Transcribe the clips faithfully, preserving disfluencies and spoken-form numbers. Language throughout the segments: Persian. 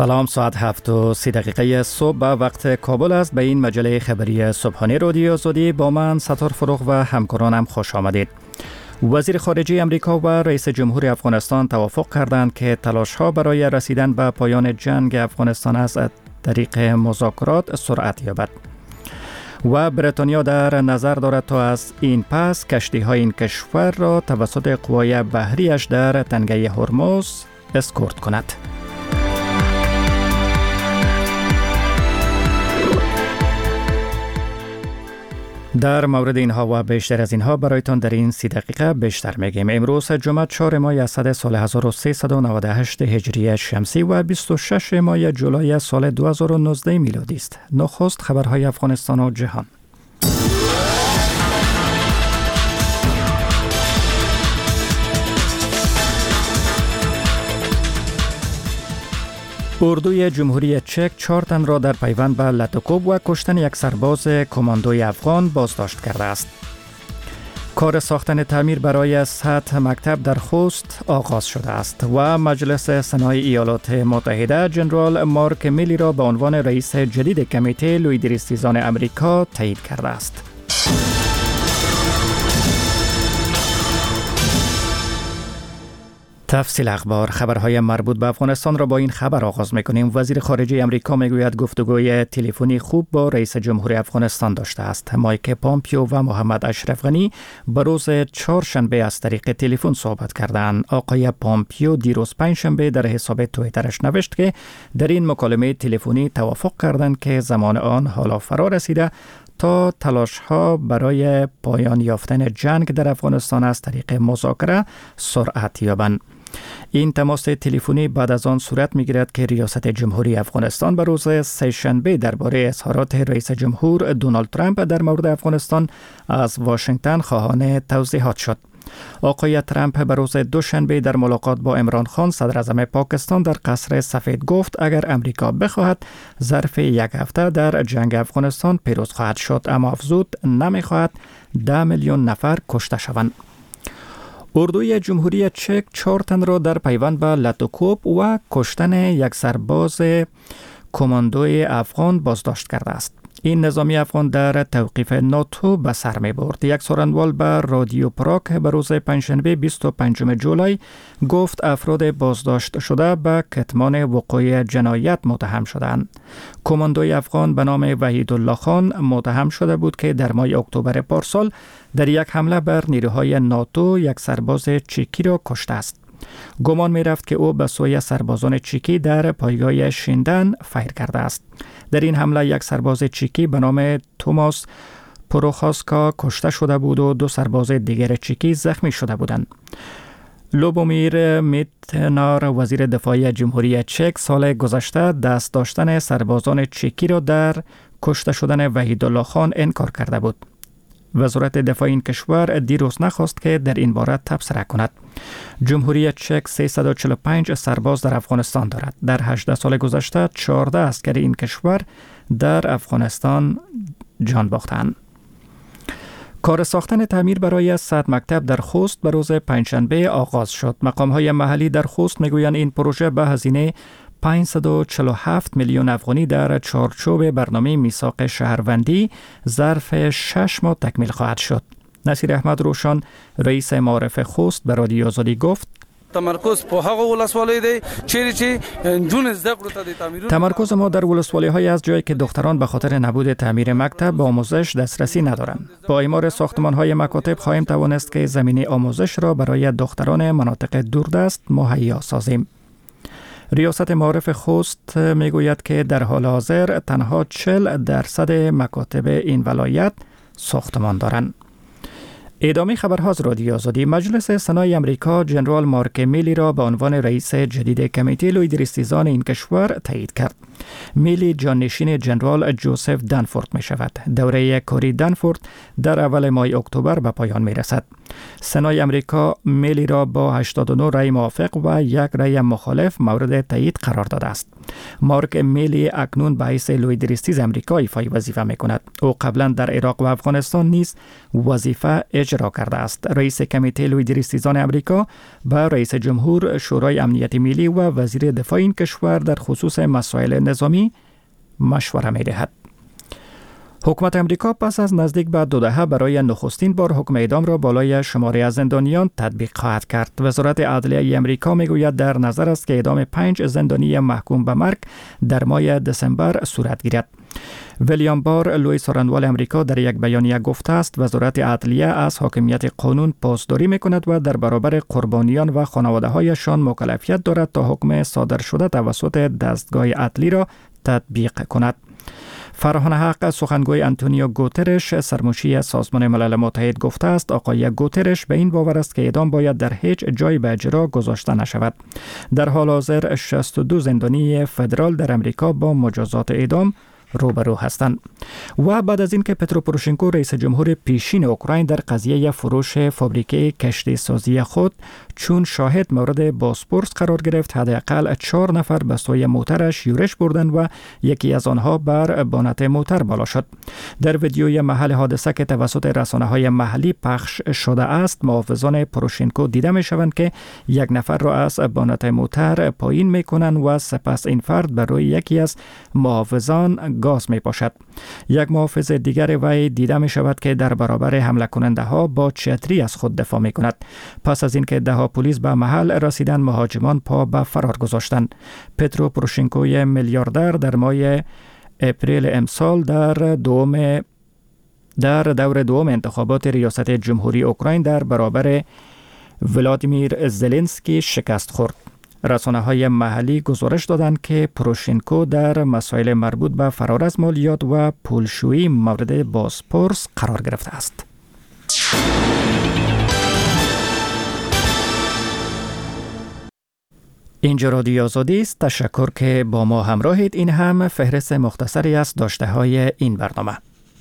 سلام، ساعت هفت و سی دقیقه صبح به وقت کابل است. به این مجله خبری صبحانه رادیو آزادی با من ستار فروغ و همکارانم خوش آمدید. وزیر خارجه امریکا و رئیس جمهور افغانستان توافق کردند که تلاش‌ها برای رسیدن به پایان جنگ افغانستان از طریق مذاکرات سرعت یابد. و بریتانیا در نظر دارد تا از این پس کشتی‌های این کشور را توسط قوای بحریش در تنگه هرمز اسکورت کند. در مورد اینها و بیشتر از اینها برایتان در این سی دقیقه بیشتر میگیم. امروز جمعه چهار ماه اسد سال هزار و سیصد و نود و هشت هجری شمسی و بیست و شش ماه جولای سال دو هزار و نوزده میلادی است. نخست خبرهای افغانستان و جهان. اردوی جمهوری چک چهار تن را در پیوند به لاتوکوب و کشتن یک سرباز کماندوی افغان بازداشت کرده است. کار ساختن تعمیر برای سطح مکتب در خوست آغاز شده است و مجلس سنای ایالات متحده جنرال مارک میلی را به عنوان رئیس جدید کمیته لویدریستیزان امریکا تایید کرده است. تفصیل اخبار. خبرهای مربوط به افغانستان را با این خبر آغاز می‌کنیم. وزیر خارجه امریکا میگوید گفتگوی تلفنی خوب با رئیس جمهور افغانستان داشته است. مایک پامپیو و محمد اشرف غنی به روز چهارشنبه از طریق تلفن صحبت کردند. آقای پامپیو دیروز پنجشنبه در حساب توییترش نوشت که در این مکالمه تلفنی توافق کردند که زمان آن حالا فرا رسیده تا تلاش‌ها برای پایان یافتن جنگ در افغانستان از طریق مذاکره سرعت یابند. این تماس تلفنی بعد از آن صورت می‌گیرد که ریاست جمهوری افغانستان به روز سه‌شنبه درباره اظهارات رئیس جمهور دونالد ترامپ در مورد افغانستان از واشنگتن خواهان توضیحات شد. آقای ترامپ به روز دوشنبه در ملاقات با عمران خان صدر اعظم پاکستان در قصر سفید گفت اگر امریکا بخواهد ظرف یک هفته در جنگ افغانستان پیروز خواهد شد، اما افزود نمی‌خواهد ده میلیون نفر کشته شوند. اردوی جمهوری چک چهار تن را در پیوند به لاتوکوب و کشتن یک سرباز کماندوی افغان بازداشت کرده است. این نظامی افغان در توقیف ناتو به سر می برد. یک سخنرانی به رادیو پراگ به روز پنجشنبه بیست و پنجم جولای گفت افراد بازداشت شده به کتمان وقوع جنایت متهم شدند. کماندوی افغان به نام وحیدالله خان متهم شده بود که در ماه اکتبر پارسال در یک حمله بر نیروهای ناتو یک سرباز چیکی را کشته است. گمان می رفت که او به سوی سربازان چیکی در پایگاه شیندن فیر کرده است. در این حمله یک سرباز چیکی به نام توماس پروخاسکا کشته شده بود و دو سرباز دیگر چیکی زخمی شده بودند. لوبومیر میتنار وزیر دفاعی جمهوری چک سال گذشته دست داشتن سربازان چیکی را در کشته شدن وحیدالله خان انکار کرده بود. وزارت دفاع این کشور دیروز نخواست که در این باره تبصره کند. جمهوری چک سیصد و چهل و پنج سرباز در افغانستان دارد. در هجده سال گذشته چهارده اسکر این کشور در افغانستان جان باختند. کار ساختن تعمیر برای صد مکتب در خوست به روز پنجشنبه آغاز شد. مقام‌های محلی در خوست میگویند این پروژه به هزینه پانصد و چهل و هفت میلیون افغانی در چارچوب برنامه میثاق شهروندی ظرف شش ماه تکمیل خواهد شد. نصیر احمد روشان رئیس معارف خوست به رادیو آزادی گفت تمرکز په هغه ولسوالۍ دی چیرې چې نجونې زده کړو ته د تعمیرونو تمرکز ما در ولسوالی‌های است جایی که دختران به خاطر نبود تعمیر مکتب به آموزش دسترسی ندارند. با اعمار ساختمان‌های مکاتب خواهیم توانست که زمینه آموزش را برای دختران مناطق دوردست مهیا سازیم. ریاست معارف خوست میگوید که در حال حاضر تنها چهل درصد مکاتب این ولایت ساختمان دارند. ادامه خبرها از رادیو آزادی. مجلس سنای امریکا جنرال مارک میلی را به عنوان رئیس جدید کمیته لویدریستیزان این کشور تایید کرد. میلی جانشین جنرال جوزف دنفورد می شود. دوره کاری دنفورد در اول ماه اکتبر به پایان می رسد. سنای امریکا میلی را با هشتاد و نه رأی موافق و یک رأی مخالف مورد تایید قرار داده است. مارک میلی اکنون به حیث لویدریستیز امریکا ایفای وظیفه می کند. او قبلا در عراق و افغانستان نیز وظیفه اجرا کرده است. رئیس کمیته لویدریستیزان امریکا به رئیس جمهور، شورای امنیت ملی و وزیر دفاع این کشور در خصوص مسائل نظامی مشوره می دهد. حکومت امریکا پس از نزدیک به دو دهه برای نخستین بار حکم اعدام را بالای شماره از زندانیان تطبیق خواهد کرد. وزارت عدلیه امریکا میگوید در نظر است که اعدام پنج زندانی محکوم به مرگ در ماه دسامبر صورت گیرد. ویلیام بار، لوی سخنگوی امریکا، در یک بیانیه گفته است وزارت عدلیه از حاکمیت قانون پاسداری میکند و در برابر قربانیان و خانواده‌هایشان مکلفیت دارد تا حکم صادر شده توسط دستگاه عدلی را تطبیق کند. فرهان حق، سخنگوی آنتونیو گوترش، سرمشی سازمان ملل متحد، گفته است آقای گوترش به این باور است که اعدام باید در هیچ جای به اجرا گذاشته نشود. در حال حاضر شصت و دو زندانی فدرال در امریکا با مجازات اعدام روبرو هستند. و بعد از اینکه پترو پوروشنکو، رئیس جمهور پیشین اوکراین، در قضیه فروش فابریکه کشتی سازی خود چون شاهد مورد بازپرس قرار گرفت، حداقل چهار نفر به سوی موترش یورش بردند و یکی از آنها بر بانت موتر بالا شد. در ویدیوی محل حادثه که توسط رسانه‌های محلی پخش شده است، محافظان پوروشنکو دیده می‌شوند که یک نفر را از بانت موتر پایین می‌کنند و سپس این فرد بر روی یکی از محافظان گاز می‌پاشد. یک محافظ دیگر وی دیده می‌شود که در برابر حمله کننده ها با چتری از خود دفاع می‌کند. پس از اینکه ده پلیس به محل رسیدن، مهاجمان پا به فرار گذاشتند. پترو پوروشنکوی میلیاردر در ماه اپریل امسال در دوم در دور دوم انتخابات ریاست جمهوری اوکراین در برابر ولادیمیر زلنسکی شکست خورد. رسانه‌های محلی گزارش دادند که پوروشنکو در مسائل مربوط به فرار از مالیات و پولشویی مورد بازپرس قرار گرفته است. اینجا رادیو آزادی است. تشکر که با ما همراهید. این هم فهرست مختصری از داشته های این برنامه.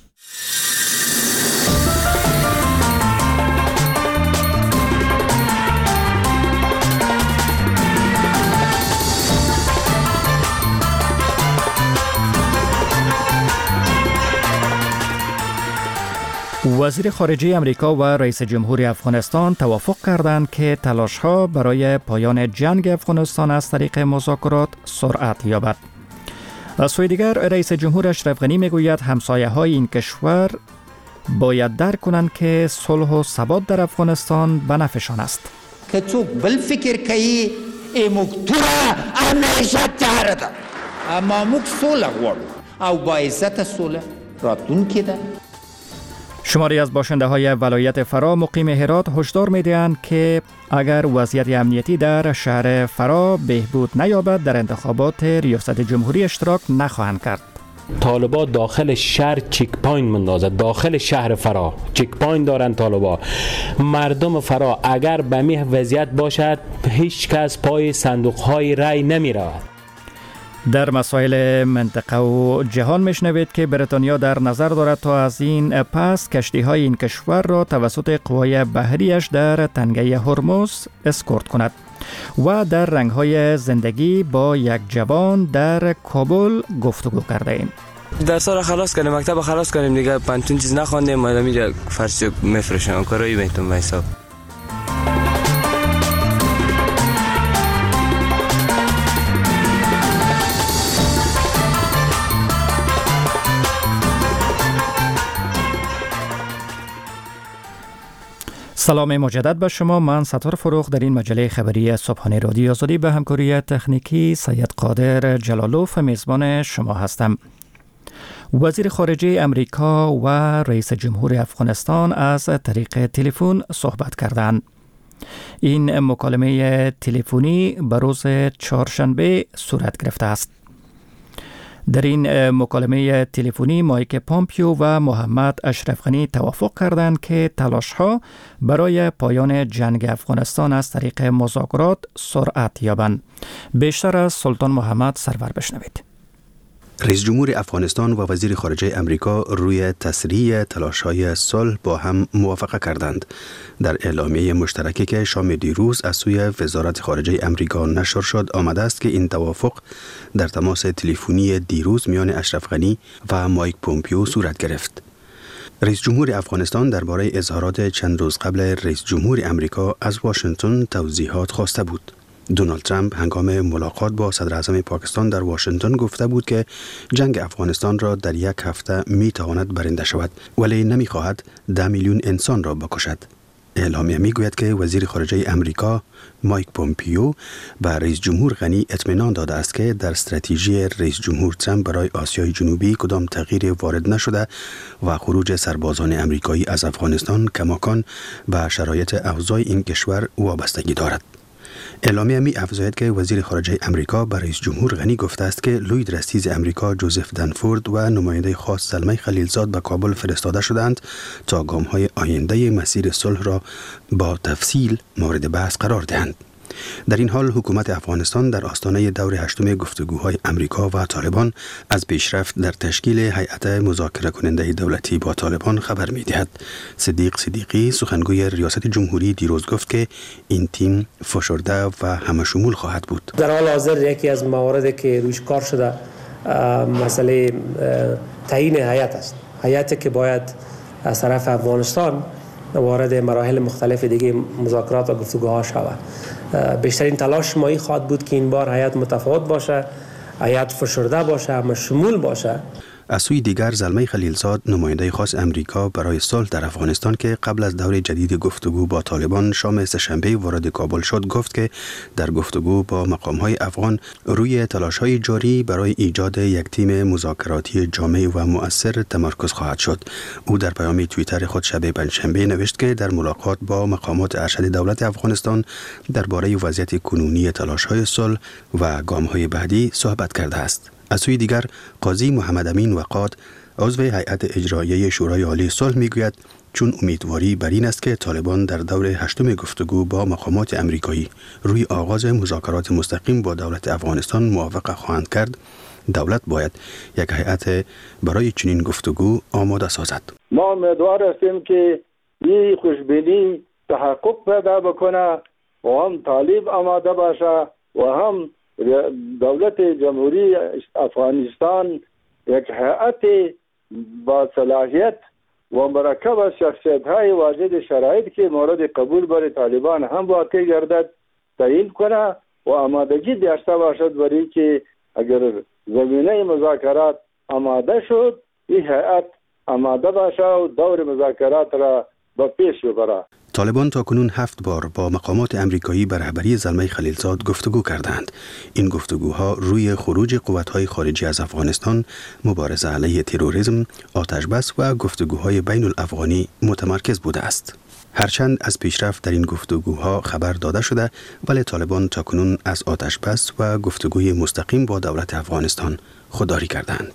وزیر خارجه امریکا و رئیس جمهور افغانستان توافق کردند که تلاش‌ها برای پایان جنگ افغانستان از طریق مذاکرات سرعت یابد. از سوی دیگر، رئیس جمهور اشرف غنی میگوید همسایه‌های این کشور باید درک کنند که صلح و ثبات در افغانستان به نفعشان است. که څوک بل فکر کوي موږ توره همیشه تیاره ده، اما موږ سوله غواړو او با عزت سوله راتلونکې ده. شماری از باشنده های ولایت فرا مقیم هرات هشدار می‌دهند که اگر وضعیت امنیتی در شهر فرا بهبود نیابد، در انتخابات ریاست جمهوری اشتراک نخواهند کرد. طالبا داخل شهر چک پوینت مندازد، داخل شهر فرا چک پوینت دارن طالبا. مردم فرا اگر به می وضعیت باشد، هیچ کس پای صندوق های رای نمی رود. در مسائل منطقه و جهان میشنوید که بریتانیا در نظر دارد تا از این پس کشتی های این کشور را توسط قوای بحریش در تنگه هرمز اسکورت کند. و در رنگ های زندگی با یک جوان در کابل گفتگو کرده ایم. درس را خلاص کنیم، مکتب خلاص کنیم دیگه، پنتون چیز نخواندیم، مادام اینجا فرش میفرشم کارایی میتونم به حساب. سلام مجدد به شما. من ستار فروغ در این مجله خبری صبحانه رادیو آزادی به همکاری تکنیکی سید قادر جلالوف میزبان شما هستم. وزیر خارجه امریکا و رئیس جمهور افغانستان از طریق تلفن صحبت کردند. این مکالمه تلفنی به روز چهارشنبه صورت گرفته است. در این مکالمه تلفنی مایک پامپیو و محمد اشرف غنی توافق کردند که تلاش‌ها برای پایان جنگ افغانستان از طریق مذاکرات سرعت یابند. بیشتر از سلطان محمد سرور بشنوید. رئیس جمهور افغانستان و وزیر خارجه امریکا روی تسریع تلاش‌های صلح با هم موافقه کردند. در اعلامیه مشترکی که شام دیروز از سوی وزارت خارجه امریکا نشر شد، آمده است که این توافق در تماس تلفنی دیروز میان اشرف غنی و مایک پومپیو صورت گرفت. رئیس جمهور افغانستان درباره اظهارات چند روز قبل رئیس جمهور امریکا از واشنگتن توضیحات خواسته بود. دونالد ترامپ هنگام ملاقات با صدر اعظم پاکستان در واشنگتن گفته بود که جنگ افغانستان را در یک هفته می تواند برنده شود، ولی نمی خواهد ده میلیون انسان را بکشد. اعلامیه می گوید که وزیر خارجه امریکا مایک پومپیو به رئیس جمهور غنی اطمینان داده است که در استراتژی رئیس جمهور ترامپ برای آسیای جنوبی کدام تغییر وارد نشده و خروج سربازان امریکایی از افغانستان کماکان به شرایط اوضاع این کشور وابستگی دارد. اعلامیه می افزاید که وزیر خارجه امریکا به رئیس جمهور غنی گفته است که لوید رستیز امریکا جوزف دنفورد و نماینده خاص زلمه خلیلزاد به کابل فرستاده شدند تا گام‌های آینده مسیر صلح را با تفصیل مورد بحث قرار دهند. در این حال حکومت افغانستان در آستانه دور هشتم گفتگوهای امریکا و طالبان از پیشرفت در تشکیل هیئت مذاکره کننده دولتی با طالبان خبر می دهد. صدیق صدیقی سخنگوی ریاست جمهوری دیروز گفت که این تیم فشرده و همشمول خواهد بود. در حال حاضر یکی از مواردی که روش کار شده مسئله تعیین هیئت است. هیئتی که باید از طرف افغانستان وارد مراحل مختلف دیگه مذاکرات و گفتگوها شود. بیشترین تلاش ما این خواهد بود که این بار هیئت متفاوت باشه، هیئت فشرده باشه، اما شمول باشه. از سوی دیگر زلمه خلیلزاد نماینده خاص امریکا برای صلح در افغانستان که قبل از دور جدید گفتگو با طالبان شام سه‌شنبه وارد کابل شد گفت که در گفتگو با مقام‌های افغان روی تلاش‌های جاری برای ایجاد یک تیم مذاکراتی جامع و مؤثر تمرکز خواهد شد. او در پیام توییتر خود شب پنجشنبه نوشت که در ملاقات با مقامات ارشد دولت افغانستان درباره وضعیت کنونی تلاش‌های صلح و گام‌های بعدی صحبت کرده است. از سوی دیگر قاضی محمد امین وقاد عضو هیئت اجراییه شورای عالی صلح میگوید چون امیدواری بر این است که طالبان در دور هشتم گفتگو با مقامات امریکایی روی آغاز مذاکرات مستقیم با دولت افغانستان موافقه خواهند کرد، دولت باید یک هیئت برای چنین گفتگو آماده سازد. ما امیدوار هستیم که این خوشبینی تحقق پیدا بکنه و هم طالب آماده باشه و هم دولت جمهوری افغانستان یک هیئت با صلاحیت و مرکب از شخصیت‌های واجد شرایط که مورد قبول برای طالبان هم واقع گردد تعیین کنه و آمادگی داشته باشد برای که اگر زمینه مذاکرات آماده شد این هیئت آماده باشه و دور مذاکرات را به پیش ببره. طالبان تا کنون هفت بار با مقامات امریکایی بر رهبری زلمه خلیلزاد گفتگو کردند. این گفتگوها روی خروج قوت‌های خارجی از افغانستان، مبارزه علیه تروریسم، آتش‌بس و گفتگوهای بین الافغانی متمرکز بوده است. هرچند از پیشرفت در این گفتگوها خبر داده شده، ولی طالبان تا کنون از آتش‌بس و گفتگوی مستقیم با دولت افغانستان خودداری کردند.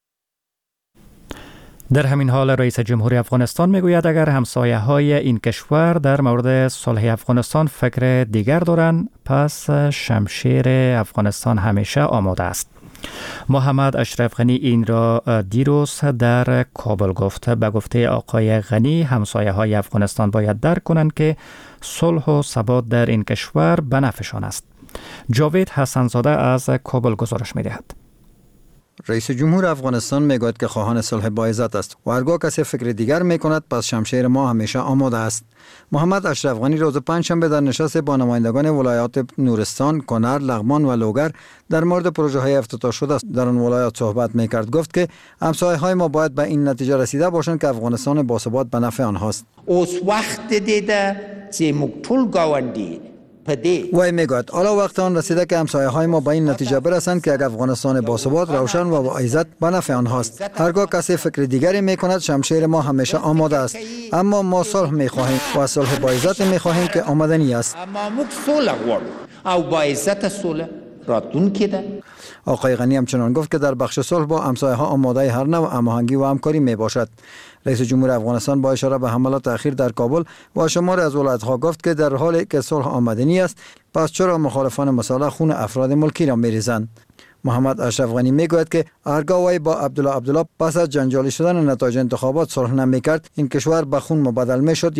در همین حال رئیس جمهور افغانستان میگوید اگر همسایه های این کشور در مورد صلح افغانستان فکر دیگر دارند پس شمشیر افغانستان همیشه آماده است. محمد اشرف غنی این را دیروز در کابل گفت. به گفته آقای غنی همسایه های افغانستان باید درک کنند که صلح و ثبات در این کشور به نفعشان است. جاوید حسنزاده از کابل گزارش می‌دهد. رئیس جمهور افغانستان میگوید که خواهان صلح با عزت است و هرگاه کسی فکر دیگر میکند پس شمشیر ما همیشه آماده است. محمد اشرف غنی روز پنجشنبه در نشست با نمایندگان ولایات نورستان، کنر، لغمان و لوگر در مورد پروژه های افتتاح شده در آن ولایات صحبت میکرد. گفت که همسایه های ما باید به این نتیجه رسیده باشند که افغانستان باثبات به نفع آنهاست. اوس وخت دیده چې موږ ټول ګاونډي وی میگوید حالا وقت آن رسیده که همسایه های ما به این نتیجه برسند که یک افغانستان باثبات، روشن و با عزت به نفع آنهاست. هرگاه کسی فکر دیگری میکند شمشیر ما همیشه آماده است، اما ما صلح میخواهیم و صلح با عزت میخواهیم که آمدنی است. اما موږ صلح غواړو او با عزت صلح راتلونکې ده. آقای غنی همچنان گفت که در بخش صلح با همسایه ها آماده هر نوع هماهنگی و همکاری می باشد. رئیس جمهور افغانستان با اشاره به حملات اخیر در کابل و شمار از ولایت ها گفت که در حالی که صلح آمدنی است پس چرا مخالفان مسلح خون افراد ملکی را می‌ریزند؟ محمد اشرف غنی میگوید که هرگاه وی با عبدالله عبدالله پس از جنجالی شدن نتایج انتخابات صلح نمی‌کرد این کشور به خون مبدل می‌شد یا نه.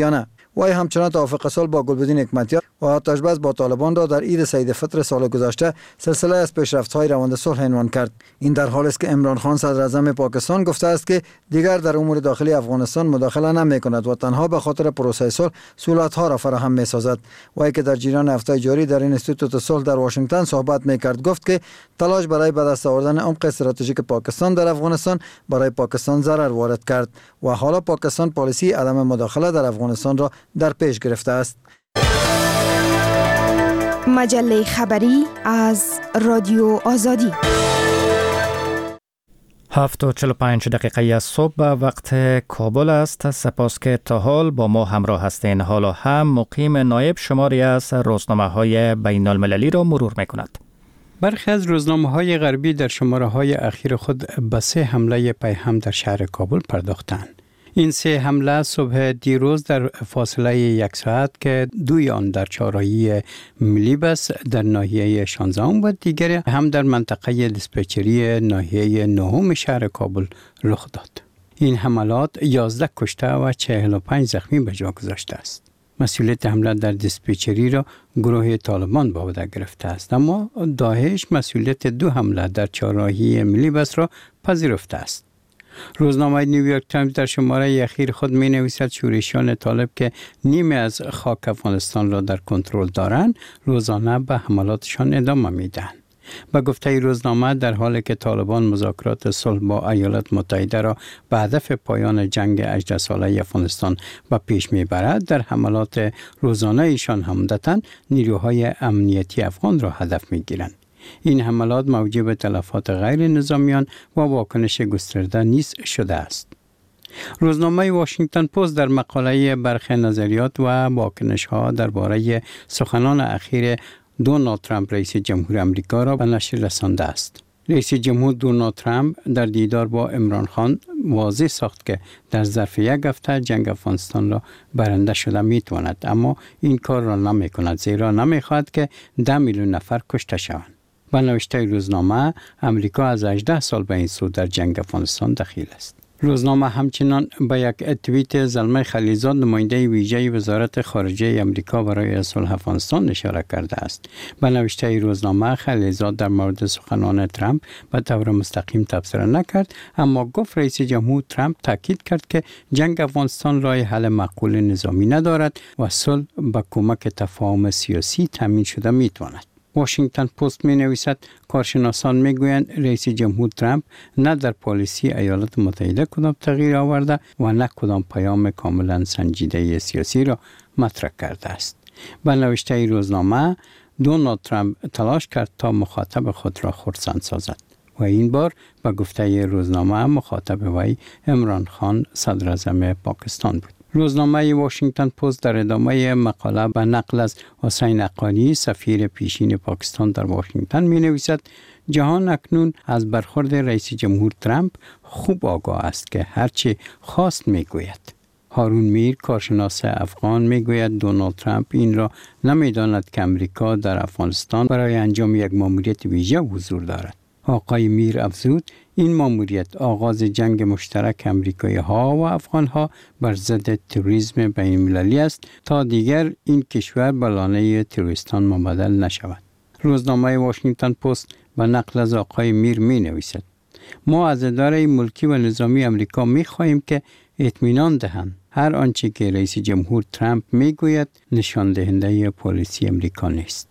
وی همچنان توافق صلح با گلبدین حکمتیار و آتشبس با طالبان را در عید سعید فطر سال گذشته سلسله از پیشرفت‌های روند صلح عنوان کرد. این در حالی است که عمران خان صدر اعظم پاکستان گفته است که دیگر در امور داخلی افغانستان مداخله نمی‌کند و تنها به خاطر پروسه صلح سهولت‌ها را فراهم می‌سازد. وی که در جریان هفته جاری در اینستیتوت صلح در واشنگتن صحبت می‌کرد گفت که تلاش برای به دست آوردن عمق استراتژیک پاکستان در افغانستان برای پاکستان ضرر وارد کرد و حالا پاکستان پالیسی عدم مداخله در افغانستان را در پیش گرفته است. مجله خبری از رادیو آزادی. هفت و چل و پنج دقیقه از صبح وقت کابل است. سپاس که تا حال با ما همراه هستین. حالا هم مقیم نایب شماری از روزنامه های بین المللی را مرور میکند. برخی از روزنامه‌های غربی در شماره‌های اخیر خود به سه حمله پیهم در شهر کابل پرداختند. این سه حمله صبح دیروز در فاصله یک ساعت که دوی آن در چهارراهی ملی بس در ناحیه شانزدهم و دیگر هم در منطقه دیسپچری ناحیه نهم شهر کابل رخ داد. این حملات یازده کشته و چهل و پنج زخمی به جا گذاشته است. مسئولیت حمله در دیسپچری را گروه طالبان به عهده گرفته است، اما داعش مسئولیت دو حمله در چهارراهی ملی بس را پذیرفته است. روزنامه نیویورک تایمز در شماره اخیر خود می نویسد شورشیان طالب که نیمه از خاک افغانستان را در کنترل دارند روزانه به حملاتشان ادامه می دهند. به گفته روزنامه در حالی که طالبان مذاکرات صلح با ایالات متحده را به هدف پایان جنگ هجده ساله افغانستان به پیش می برد، در حملات روزانه ایشان عمدتاً نیروهای امنیتی افغان را هدف می گیرند. این حملات موجب تلفات غیر نظامیان و واکنش گسترده نیز شده است. روزنامه واشنگتن پست در مقاله برخی نظریات و واکنش‌ها درباره سخنان اخیر دونالد ترامپ رئیس جمهور آمریکا را به نشر رسانده است. رئیس جمهور دونالد ترامپ در دیدار با عمران خان واضح ساخت که در ظرف یک هفته جنگ افغانستان را برنده شده میتواند، اما این کار را نمی کند زیرا نمی خواهد که ده میلیون نفر کشته شوند. با نوشته روزنامه امریکا از هجده سال به این سو در جنگ افغانستان دخیل است. روزنامه همچنان به یک توییت زلمه خلیلزاد نماینده ویژه وزارت خارجه امریکا برای صلح افغانستان اشاره کرده است. به نوشته روزنامه خلیلزاد در مورد سخنان ترامپ به طور مستقیم تبصره نکرد، اما گفت رئیس جمهور ترامپ تاکید کرد که جنگ افغانستان راه حل معقول نظامی ندارد و صلح با کمک تفاهم سیاسی تامین شده میتواند. واشنگتن پست می نویسد کارشناسان می گویند رئیس جمهور ترامپ نه در پالیسی ایالات متحده کدام تغییر آورده و نه کدام پیام کاملا سنجیده سیاسی را مطرح کرده است. به نوشته روزنامه دونالد ترامپ تلاش کرد تا مخاطب خود را خرسند سازد و این بار به گفته روزنامه مخاطب وی عمران خان صدر اعظم پاکستان بود. روزنامه واشنگتن پست در ادامه مقاله به نقل از حسین حقانی سفیر پیشین پاکستان در واشنگتن می نویسد جهان اکنون از برخورد رئیس جمهور ترامپ خوب آگاه است که هرچی خواست می گوید. هارون میر کارشناس افغان می گوید دونالد ترامپ این را نمی داند که امریکا در افغانستان برای انجام یک ماموریت ویژه حضور دارد. آقای میر افزود این ماموریت آغاز جنگ مشترک امریکایی ها و افغان ها بر ضد تروریسم بین المللی است تا دیگر این کشور به لانه تروریستان مبدل نشود. روزنامه واشنگتن پست به نقل از آقای میر می نویسد ما از اداره ملکی و نظامی امریکا می خواهیم که اطمینان دهند هر آنچه که رئیس جمهور ترامپ می گوید نشان دهنده پالیسی امریکا نیست.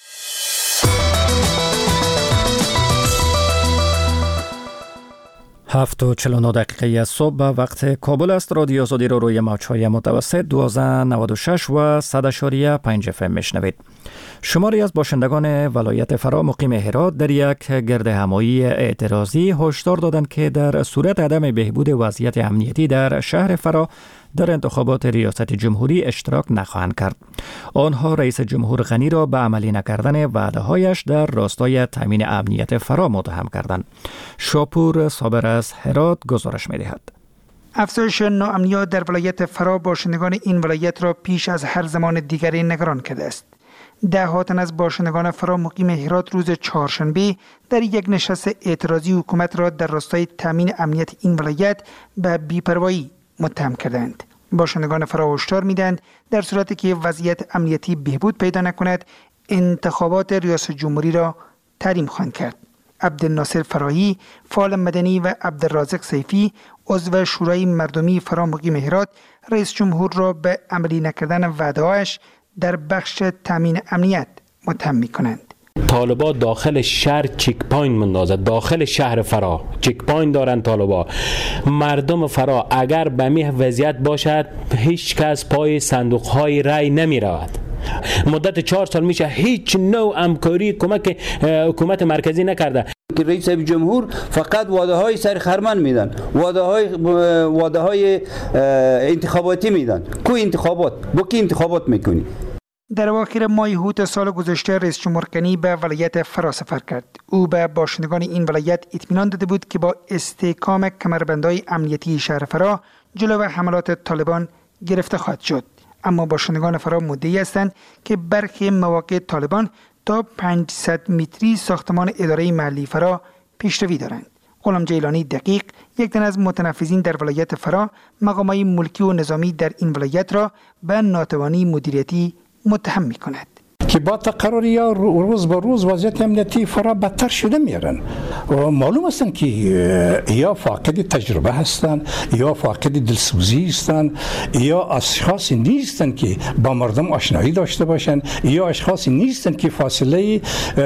هفت و چل و نه دقیقه از صبح وقت کابل است. رادیو آزادی رو روی موج‌های متوسط دوازده نود و شش و صد اشاریه پنج اف ام میشنوید. شماری از باشندگان ولایت فرا مقیم هرات در یک گرد همایی اعتراضی هشدار دادند که در صورت عدم بهبود وضعیت امنیتی در شهر فرا در انتخابات ریاست جمهوری اشتراک نخواهند کرد. آنها رئیس جمهور غنی را به عملی نکردن وعده‌هایش در راستای تامین امنیت فرا متهم کردند. شاپور صابر از هرات گزارش می‌دهد. افزایش ناامنیت در ولایت فرا باشندگان این ولایت را پیش از هر زمان دیگری نگران کرده است. ده تن از باشندگان فرا مقیم هرات روز چهارشنبه در یک نشست اعتراضی حکومت را در راستای تامین امنیت این ولایت به بی‌پروایی متهم کردند. باشندگان فرا هشدار میدند در صورتی که وضعیت امنیتی بهبود پیدا نکند انتخابات ریاست جمهوری را تحریم خواهند کرد. عبدالناصر فرایی، فعال مدنی و عبدالرازق سیفی، عضو شورای مردمی فرا مقیم هرات، رئیس جمهور را به عملی نکردن وعده‌هایش در بخش تامین امنیت متهم می‌کنند. طالبا داخل شهر چک پوینت مندازه، داخل شهر فرا چک پوینت دارن طالبا. مردم فرا اگر به می وضعیت باشد هیچ کس پای صندوق های رای نمی رود. مدت چهار سال میشه هیچ نوع همکاری کمک حکومت مرکزی نکرده. رئیس جمهور فقط وعده های سر خرمن میدن، وعده های وعده های انتخاباتی میدن. کو انتخابات؟ با کی انتخابات میکنی؟ در اواخر ماه هوت سال گذشته رئیس جمهور غنی به ولایت فرا سفر کرد. او به باشندگان این ولایت اطمینان داده بود که با استحکام کمربندهای امنیتی شهر فرا جلو حملات طالبان گرفته خواهد شد. اما باشندگان فرا مدعی هستند که برخی مواقع طالبان تا پانصد متری ساختمان اداره محلی فرا پیشروی دارند. غلام جیلانی دقیق، یک تن از متنفذین در ولایت فرا، مقامات ملکی و نظامی در این ولایت را به ناتوانی مدیریتی متهم می کند. که با تقرر یا روز به روز وضعیت امنیتی فرا بدتر شده میرن و معلوم هستند که یا فاقد تجربه هستند یا فاقد دلسوزی هستند یا اشخاصی نیستند که با مردم آشنایی داشته باشند یا اشخاصی نیستند که فاصله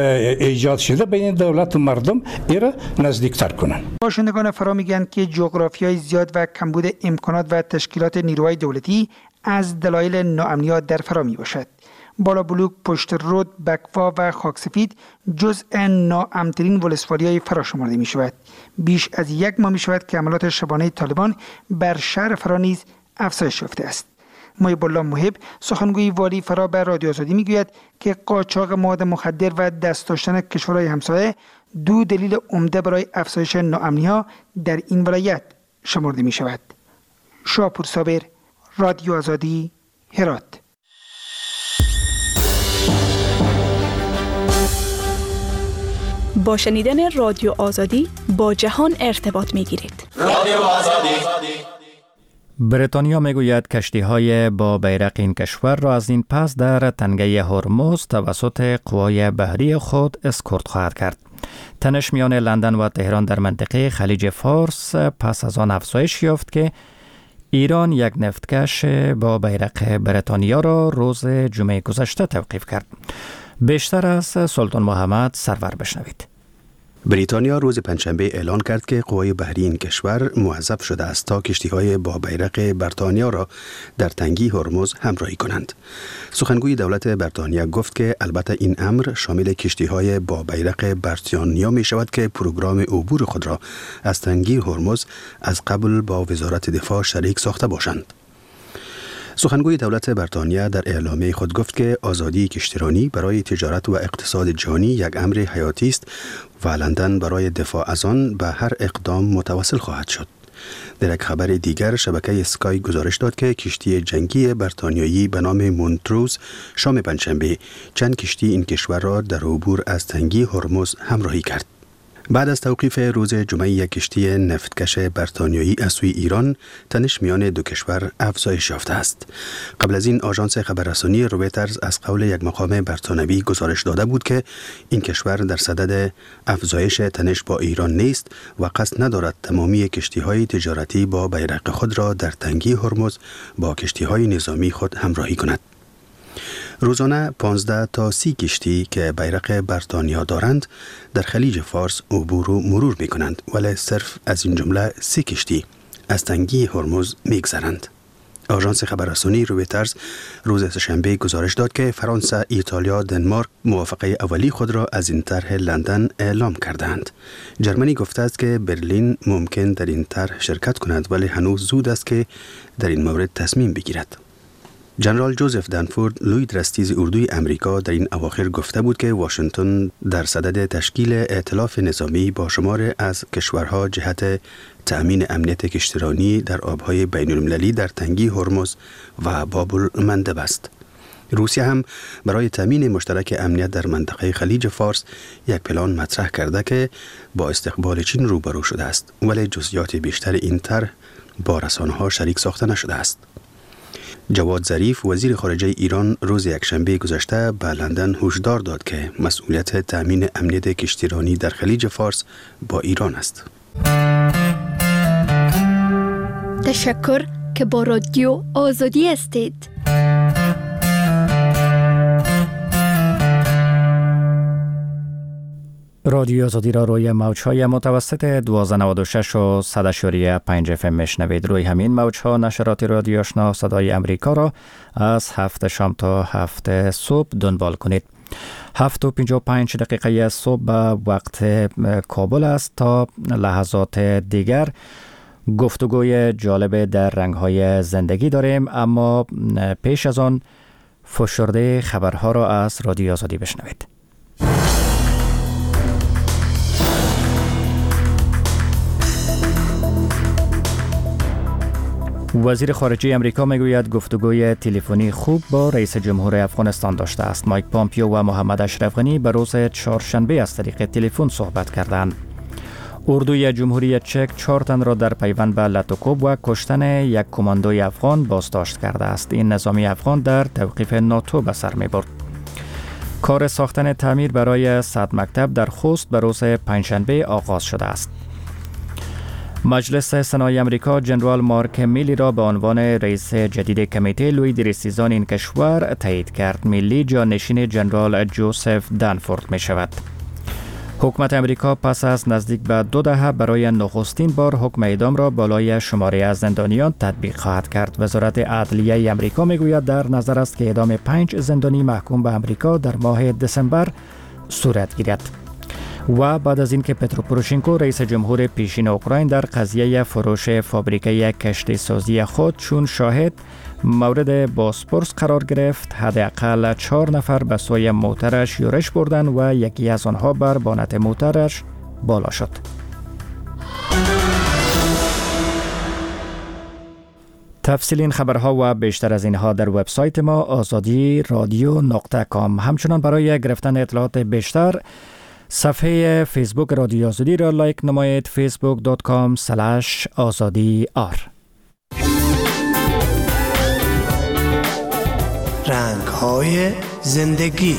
ایجاد شده بین دولت و مردم ایرا نزدیکتر کنند. باشندگان فرا میگن که جغرافیای زیاد و کمبود امکانات و تشکیلات نیروهای دولتی از دلایل ناامنیت در فرا می باشد. بالا بلوک، پشت رود، بکوا و خاکسفید جزء ناامن‌ترین ولسوالی‌های فرا شمرده می شود. بیش از یک ماه می شود که حملات شبانه طالبان بر شهر فرا نیز افزایش یافته است. محب الله محب، سخنگوی والی فرا به رادیو آزادی می گوید که قاچاق مواد مخدر و دست داشتن کشورهای همسایه دو دلیل عمده برای افزایش ناامنی‌ها در این ولایت شمرده می شود. شاپور صابر، رادیو آزادی، هرات. با شنیدن رادیو آزادی با جهان ارتباط می گیرید. رادیو آزادی. بریتانیا میگوید کشتی‌های با بیرق این کشور را از این پس در تنگه هرمز توسط قوای بحری خود اسکورت خواهد کرد. تنش میان لندن و تهران در منطقه خلیج فارس پس از آن افزایش یافت که ایران یک نفتکش با بیرق بریتانیا را روز جمعه گذشته توقیف کرد. بیشتر از سلطان محمد سرور بشنوید. بریتانیا روز پنجشنبه اعلان کرد که قوای بحری این کشور موظف شده است تا کشتی‌های با بیرق بریتانیا را در تنگی هرمز همراهی کنند. سخنگوی دولت بریتانیا گفت که البته این امر شامل کشتی‌های با بیرق بریتانیا می شود که پروگرام عبور خود را از تنگی هرمز از قبل با وزارت دفاع شریک ساخته باشند. سخنگوی دولت بریتانیا در اعلامیه خود گفت که آزادی کشتیرانی برای تجارت و اقتصاد جهانی یک امر حیاتی است و لندن برای دفاع از آن به هر اقدام متوسل خواهد شد. در یک خبر دیگر شبکه اسکای گزارش داد که کشتی جنگی بریتانیایی به نام مونتروز شام پنجشنبه چند کشتی این کشور را در عبور از تنگی هرمز همراهی کرد. بعد از توقیف روز جمعه یک کشتی نفتکش بریتانیایی از سوی ایران، تنش میان دو کشور افزایش یافته است. قبل از این آژانس خبررسانی رویترز از قول یک مقام بریتانیایی گزارش داده بود که این کشور در صدد افزایش تنش با ایران نیست و قصد ندارد تمامی کشتی‌های تجارتی با بیرق خود را در تنگی هرمز با کشتی‌های نظامی خود همراهی کند. روزانه پانزده تا سی کشتی که بیرق بریتانیا دارند در خلیج فارس عبور و مرور می کنند، ولی صرف از این جمله سی کشتی از تنگی هرمز می گذرند. آژانس خبررسانی رویترز روز سه‌شنبه گزارش داد که فرانسه، ایتالیا، دنمارک موافقه اولی خود را از این طرح لندن اعلام کردند. جرمنی گفته است که برلین ممکن در این طرح شرکت کند، ولی هنوز زود است که در این مورد تصمیم بگیرد. جنرال جوزف دنفورد، لوی درستیز اردوی امریکا، در این اواخر گفته بود که واشنگتن در صدد تشکیل ائتلاف نظامی با شمار از کشورها جهت تأمین امنیت کشتیرانی در آبهای بین المللی در تنگی هرمز و باب المندب است. روسیه هم برای تأمین مشترک امنیت در منطقه خلیج فارس یک پلان مطرح کرده که با استقبال چین روبرو شده است، ولی جزئیات بیشتر این طرح با رسانه‌ها شریک ساخته نشده است. جواد ظریف وزیر خارجه ایران روز یکشنبه گذشته به لندن هشدار داد که مسئولیت تأمین امنیت کشتیرانی در خلیج فارس با ایران است. تشکر که با رادیو آزادی هستید. رادیو آزادی را روی موج‌های متوسط دوازده نود و شش و صد اشاری پنج اف ام میشنوید. روی همین موج‌ها نشرات رادیو آشنا صدای امریکا را از هفت شام تا هفت صبح دنبال کنید. هفت و پنجاه و پنج دقیقه صبح به وقت کابل است. تا لحظات دیگر گفتگوی جالب در رنگ‌های زندگی داریم، اما پیش از آن فشرده خبرها را از رادیو آزادی بشنوید. وزیر خارجه امریکا میگوید گفتگوی تلفنی خوب با رئیس جمهور افغانستان داشته است. مایک پامپیو و محمد اشرف غنی به روز چهارشنبه از طریق تلفن صحبت کردند. اردوی جمهوری چک چهار تن را در پیوند به لتوکوب و کشتن یک کماندوی افغان بازداشت کرده است. این نظامی افغان در توقیف ناتو به سر میبرد. کار ساختن تعمیر برای صد مکتب در خوست به روز پنجشنبه آغاز شده است. مجلس سنای امریکا جنرال مارک میلی را به عنوان رئیس جدید کمیته لوی درستیزان این کشور تایید کرد. میلی جانشین جنرال جوزف دنفورد می شود. حکومت امریکا پس از نزدیک به دو دهه برای نخستین بار حکم اعدام را بالای شماره از زندانیان تطبیق خواهد کرد. وزارت عدلیه امریکا می گوید در نظر است که اعدام پنج زندانی محکوم به امریکا در ماه دسامبر صورت گیرد. و بعد از اینکه پترو پوروشنکو رئیس جمهور پیشین اوکراین در قضیه فروش فابریکه کشتی سازی خود چون شاهد مورد بازپرس قرار گرفت، حداقل چهار نفر به سوی موترش یورش بردن و یکی از آنها بر بانت موترش بالا شد. تفصیل این خبرها و بیشتر از اینها در وبسایت ما آزادی رادیو نقطه کام. همچنان برای گرفتن اطلاعات بیشتر صفحه فیسبوک رادیو آزادی را لایک نمایید. فیسبوک دات کام سلش آزادی آر. رنگ های زندگی.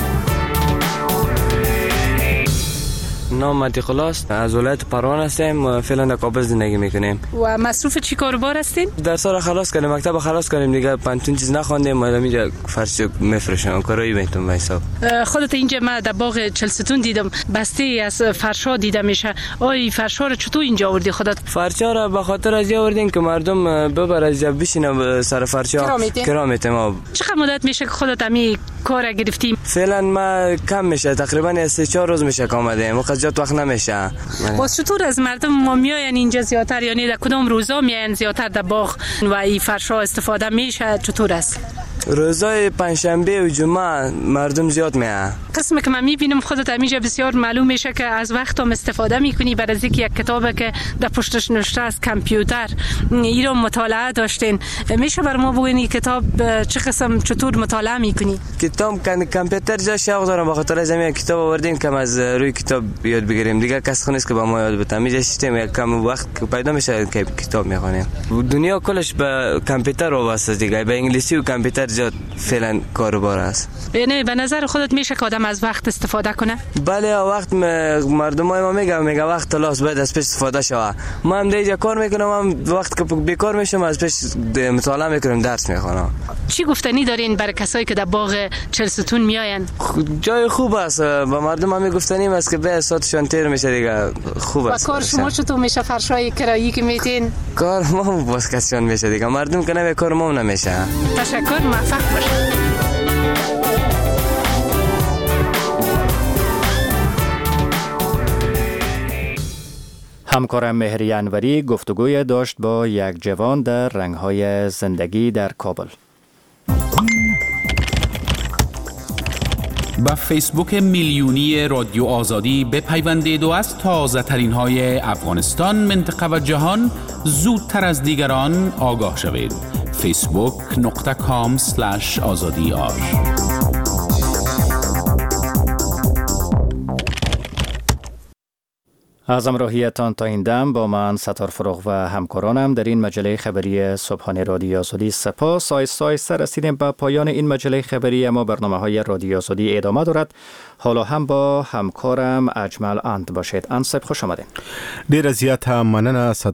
نام مهدی خلاص، از ولایت پروان هستیم، فعلا در کابل زندگی میکنیم. و مصروف چی کاروبار هستین؟ در سال خلاص کردیم، مکتب خلاص کردیم دیگه، پنتون چیز نخوندیم، مادام اینجا فرش میفروشم، کارایی میتونم به حساب. خودت اینجا ما در باغ چلستون دیدم بسته از فرشا دیده میشه. آی فرشا رو چطور اینجا آوردی خودت؟ فرشا رو به خاطر از آوردیم که مردم ببر از بشینه سر فرشا کرامت ما. چقدر مدت میشه که خودت امی کار گرفتیم؟ فعلا ما کم میشه، تقریبا سه چهار روز میشه که آمدیم، وقت وقت نمیشه. باز چطور از مردم ما میاین اینجا زیادتر، یعنی در کدام روزا میاین زیادتر در باغ و این فرشا استفاده میشه؟ چطور است؟ روزای پنجشنبه و جمعه مردم زیاد میان. قسمی که من میبینم خودت همینجا بسیار معلوم میشه که از وقتم استفاده میکنی. برای از یک کتابه که در پشتش نوشته از کامپیوتر ایران مطالعه داشتین، میشه بر ما بگین این کتاب چه قسم چطور مطالعه میکنی؟ کتاب کامپیوتر جا شوق دارم، به خاطر زمین کتاب آوردیم که از روی کتاب یاد بگیریم دیگه، کس نیست که با ما یاد بده. میجا شتیم یک کم وقت پیدا میشه که کتاب میخونیم. دنیا کلش به کامپیوتر وابسته دیگه، به انگلیسی و کامپیوتر جا فعلا کاروبار است. یعنی به نظر خودت میشه که آدم از وقت استفاده کنه؟ بله، وقت مردمای ما میگم میگه وقت تلاش باید از پیش استفاده شوه. ما هم دیگه کار میکنم، هم وقت که بیکار میشم از پیش مطالعه میکنم، درس میخونم. چی گفتنی دارین برای کسایی که در باغ چلستون میاین؟ جای خوب است، با مردم هم گفتنی است که به ساعتشان تیر میشه دیگه، خوب است. و کار شما چطور میشه؟ فرشای کرایی که میتین؟ کار ما باز کسیان میشه دیگه، مردم که نمی کار ما نمیشه. تشکر، موفق باشید. همکارم مهری انوری گفتگوی داشت با یک جوان در رنگ‌های زندگی در کابل. با فیسبوک میلیونی رادیو آزادی بپیوندید و از تازه ترین های افغانستان، منطقه و جهان زودتر از دیگران آگاه شوید. فیسبوک نقطه کام سلش آزادی آر. از همراهیتان تا این دم با من ستار فروغ و همکارانم در این مجله خبری صبحانه رادیو آزادی سپاس. آیسته آیسته رسیدیم به پایان این مجله خبری، اما برنامه های رادیو آزادی ادامه دارد. حالا هم با همکارم اجمل اند باشید. انصب خوش آمدین. دیر زیاد مننه.